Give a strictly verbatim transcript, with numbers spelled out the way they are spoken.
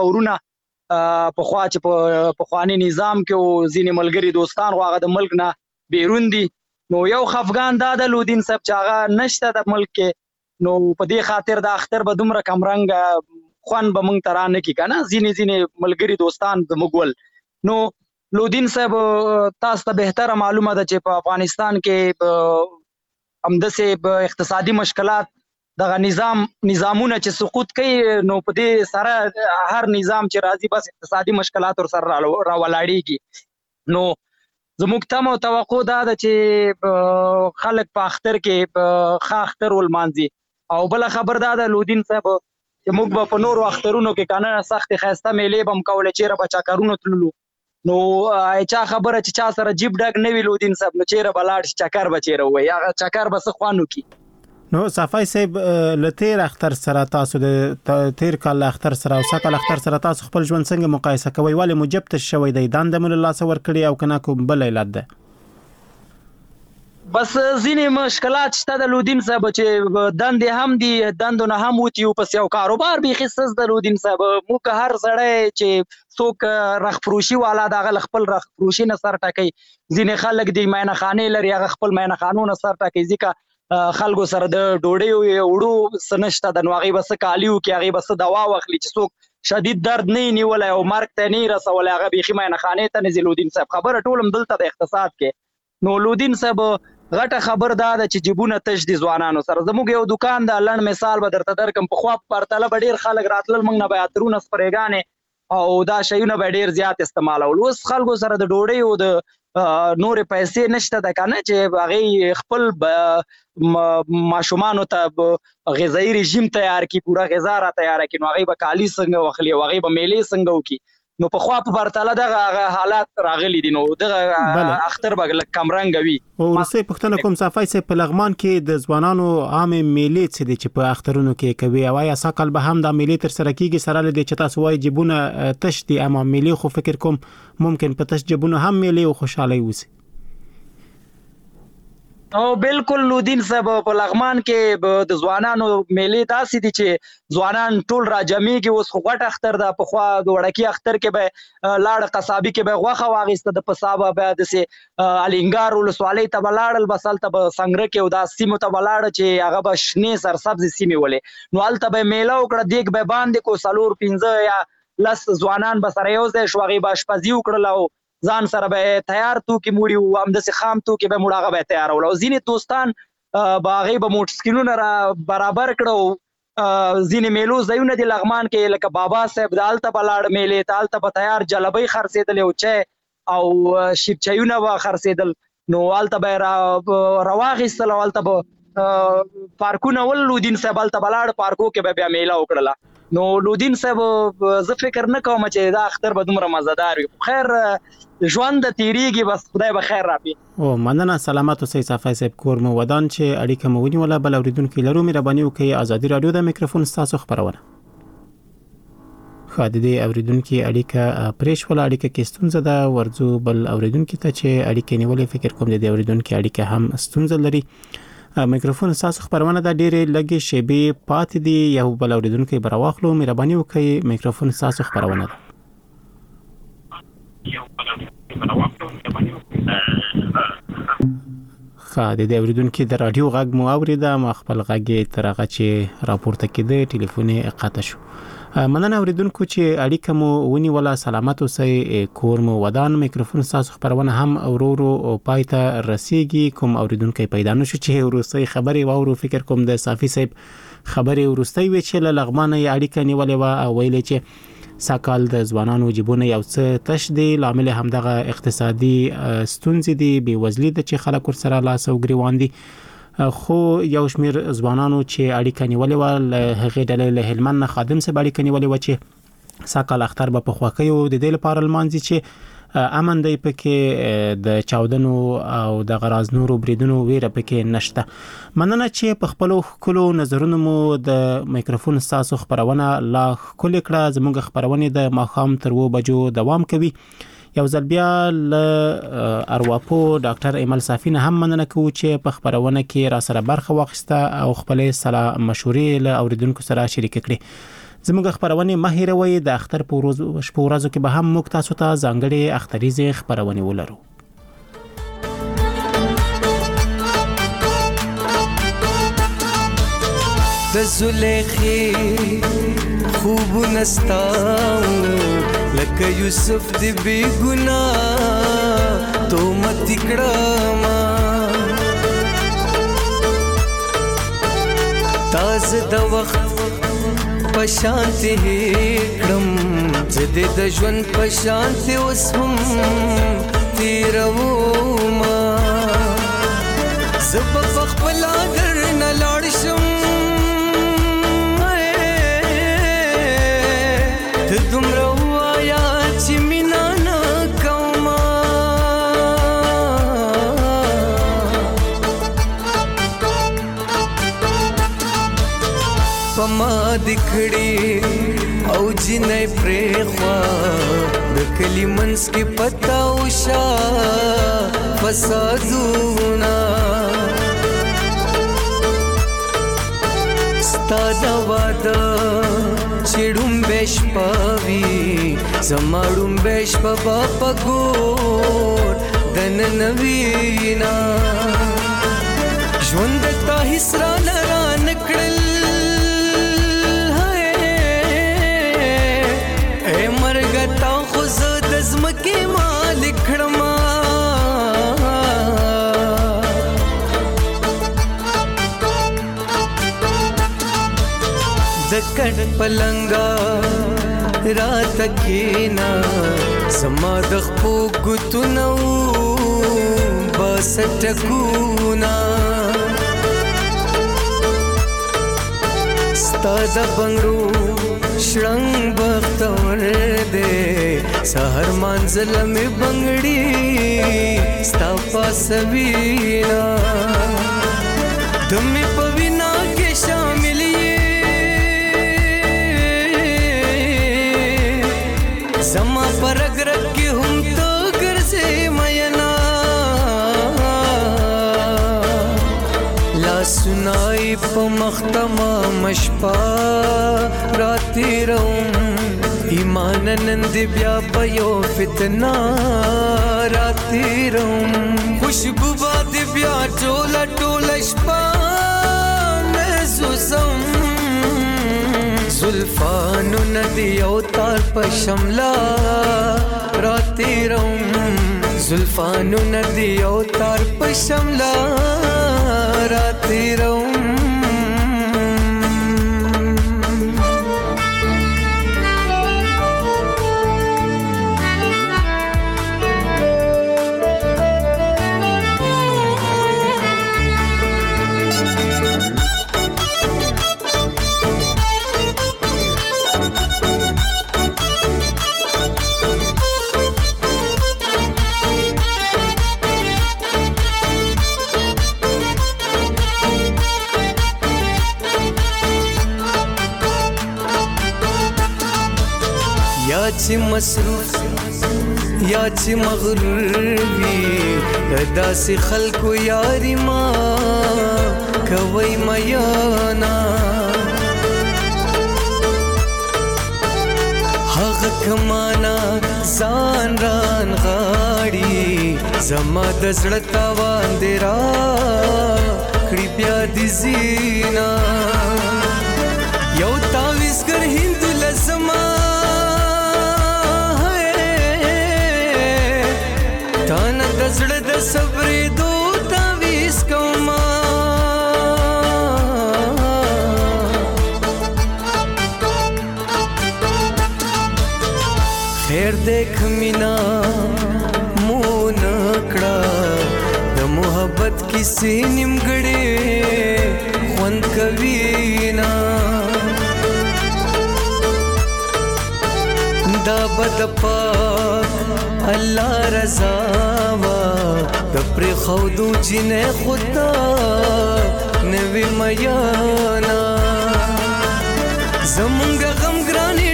ورونه په خوا چې په خواني نظام کې او ځینې ملګری دوستان خو هغه د ملک نه بیرون دي. نو یو خفګان دا د لودین صاحب چې هغه نشته د ملک کې، نو په دې خاطر د اختر به دومره کمرنګ خوان به مونږ ته رانه کي که نه ځینې ځینې ملګري دوستان زموږ ول. نو لودین صاحب تاسو ته بهتره معلومه ده چې په افغانستان کې همداسې اقتصادي مشکلات دغه نظام نظامونه چې سقوط کوي، نو په دې سره هر نظام چې راځي بس اقتصادي مشکلات ور سره راولاړېږي. نو زموږ تمه او توقع دا ده چې خلک په اختر کې ښه اختر ولمانځي. او بله خبر دا ده لودین صاحب چې موږ به په نورو اخترونو کې که نه سختې ښایسته میلې به هم کولې، چېرې به چکرونو تللو. نو چا خبره چې چا سره جیب ډک نه وي لودین صاحب، نو چېرې به لاړ شي چکر به چېرې ووایي، هغه چکر به څه خوند وکړي. نو صفای صاحب له تیر اختر سره تاسو د تیر کال اختر سره او سکل اختر سره تاسو خپل ژوند څنګه مقایسه کوئ؟ ولې موجب تش شوی دی؟ دنده مو له لاسه ورکړي او کنه کوم بل علت ده؟ بس ځینې مشکلات شته د لودین صاحب چې دندې هم دي، دندو نه هم وتي او پس یو کاروبار بیخي سز د لودین صاحب. موږ هر سړی چې څوک رخفروشي والا د هغه خپل رخفروشي نه سر ټکوي. ځینې خلک د مینه خانې لري، هغه خپل مینه خانو نه سر ټکوي، ځکه خلکو سره د ډوډۍ وړو څه نشته ده، نو هغې به څه کالي وکړي، هغې به څه دوا واخلي چې څوک شدید درد نه یې نیولی او مرګ ته نه یې رسولی، هغه بیخي مینه خانې ته نه ځي. لودین صاحب خبره ټول هم دلته د اقتصاد کې. نو لودین صاحب غټه خبر دا ده چې جیبونه تش دي ځوانانو سره. زموږ یو دکان ده، لنډ مثال به درته درکړم، پخوا په پرتله به ډېر خلک راتلل موږ نه به عطرونه سپرېګانې او دا شیونه به ډېر زیات استعمالول. اوس خلکو سره د ډوډۍ او د نورې پیسې نشته ده که نه چې هغې خپل ماشومانو ته غذایي رژیم تیار کړي، پوره غذا را تیاره کړي، نو هغې به کالي څنګه واخلي او هغې به میلې څنګه وکړي. نو پخوا په پرتله دغه حالات راغلي دي، نو دغه اختر به لږ کمرنګه وي. وروستۍ پوښتنه کوم صفای صاحب، په لغمان کې د ځوانانو عامې میلې څه دي چې په اخترونو کې کوي؟ او آیا سږ کال به هم دا میلې تر سره کېږي سره له دې چې تاسو وایي جیبونه تش دي، اما میلې خو فکر کوم ممکن په تش جیبونو هم میلې او خوشحالۍ وسي؟ او بالکل لودین صاحب په لغمان کې د ځوانانو میلې داسې دي چې ځوانان ټول را جمعېږي. اوس خو غټ اختر ده، پخوا د وړکي اختر کې به لاړه قصابي کې به غوښه واخیسته، د پسا به بیا داسې الینګار ولسوالۍ ته به لاړل، بس هلته به سنګره کې او دا سیمو ته به لاړه چې هغه به شنې سرسبزې سیمې ولې، نو هلته به میله وکړه، دیګ به باندې کو څلور پنځه یا لس ځوانان به سره یو ځای شو، هغې به اشپزي وکړله او ځان سره به تیار توکي موړي او همداسې خام توکي به موړ هغه به یې تیارول. او ځینې دوستان به هغې به موټرسکلونه را برابر کړه او ځینې میلو ځایونه دي لغمان کې لکه بابا صاحب د هلته به لاړ میلې ته، هلته به تیار جلبۍ خرڅېدلې او چای او شیبچایونه به خرڅېدل، نو هلته به یې راواخیستل او هلته به پارکونه ول. لودین صاحب هلته به لاړ، پارکو کې به بیا میله وکړله. نو لودین صاحب زه فکر نه کوم چې دا اختر به دومره مزدار وي. خیر ژوند تیریږي، بس خدای به خیر راکړي. او مننه، سلامت اوسئ صفای صاحب. کور مو ودان چې اړیکه مو ونیوله. بل اورېدونکي لرو، مهرباني وکړئ ازادي راډیو د میکروفون ستاسو خپرونه. ښه، د دې اورېدونکي اړیکه پرې شوله، اړیکه کې ستونزه ده. ورځو بل اورېدونکي ته چې اړیکې نیولې، فکر کوم د دې اورېدونکي اړیکه هم ستونزه لري. میکروفون ستاسو خپرونه ده، ډېرې لږې شیبې پاتې دي، یو بل اورېدونکی به راواخلو. مهرباني وکړئ میکروفون ستاسو خپرونه ده. ښه، د دې اورېدونکي د راډیو غږ مو اورېده، ما خپل غږ یې تر هغه چې راپورته کېده ټلیفون یې قطع شو. مننه اوریدونکو چې اړیکه مو ونیوله. سلامت اوسئ، کور مو ودان. میکروفون ستاسو خبرونه هم ورو ورو پای ته رسیږي. کوم اوریدونکي پیدا نشو چې وروستۍ خبرې واورو، فکر کوم د صافي صاحب خبرې وروستۍ وي چې له لغمانه یې اړیکه نیولې وه او ویلې چې ساکال د ځوانانو جیبونه یو څه تش دي، لامل همدغه اقتصادي ستونزې دي، بېوزلي ده چې خلک ورسره لاس او ګریوان دي. خو یو شمیر ځوانانو چې اړیکه نیولې وه له هغې ډلې له هلمند نه خادم صاحب اړیکه نیولې وه چې سږکال اختر به په خوښیو د دې لپاره لمانځي چې امن دی پکې، د چاودنو او د غراز نورو بریدونو ویره پکې نشته. مننه چې په خپلو ښکلو نظرونو مو د میکروفون ستاسو خپرونه لا ښکلې کړه. زموږ خپرونې د ماښام تر اوه بجو دوام کوي. یو ځل بیا له ارواپو ډاکټر ایمل صافی نه هم مننه کوو چې په خپرونه کې را سره برخه واخیسته او خپلې سلا مشورې له اوریدونکو سره شریک کړي. زموږ خبرونه مه هیروئ د اختر په ورځو شپو ورځو کې به هم موږ تاسو ته ځانګړي اختریزې خبرونه ولرو. د زلیخې خوب نستاو لکه یوسف دی بی گناه تو مت کړما تاز د وخت پشانتی کړم زده د ژوند پشانتی اوس هم تیرو ما زب خپل اگر نه لاړ شم ته دومره وایا چې مینا نه کومه په ما دکړې او جنې پرېخوا د کلي منځ کې پتا وشا فسادونه ستا د واده چړم بش پاوی زماړم بش په پګور دن نوینا ژوند تا حسرا لرا نکړل اے مرګ تا خو زد زمکه مالک کړما دکړ پلنګا رات کینا زما د خپو ګتنو بس ټکونا ستا د بنگړو شړنګ بختور دے سحر منزل می بنگړي ستا پاسوینا تمې پوینا کې شامل زما پر اگرک کی هم تو گرزے مینا لا سنائی پا مختما مشپا راتی روم ایمان نند بیا بیو فتنا راتی روم خوشبو باد بیا ٹولا ٹولا شپا محسوسم زلفانو ندی او تار پا شملا راتی روم زلفانو ندی او تار پا شملا راتی روم یا چې مصروف یا چې مغرور وي داسې خلکو یاري ما کوي میانا هغه کمانا ځان ران غاړي زما د زړه تاوان دی را کړي بیا دې زینا یو تاویزګر هند لزما تانا د زړه د صبرې دو تاویز کوما خیر دیکھ مینا مون کړه د محبت کیسې نیمګړې خوند کوي نا دا بد پاک الله رضا وا د پر خودو جنې خدا نوی میانا زمونږ غم ګرانې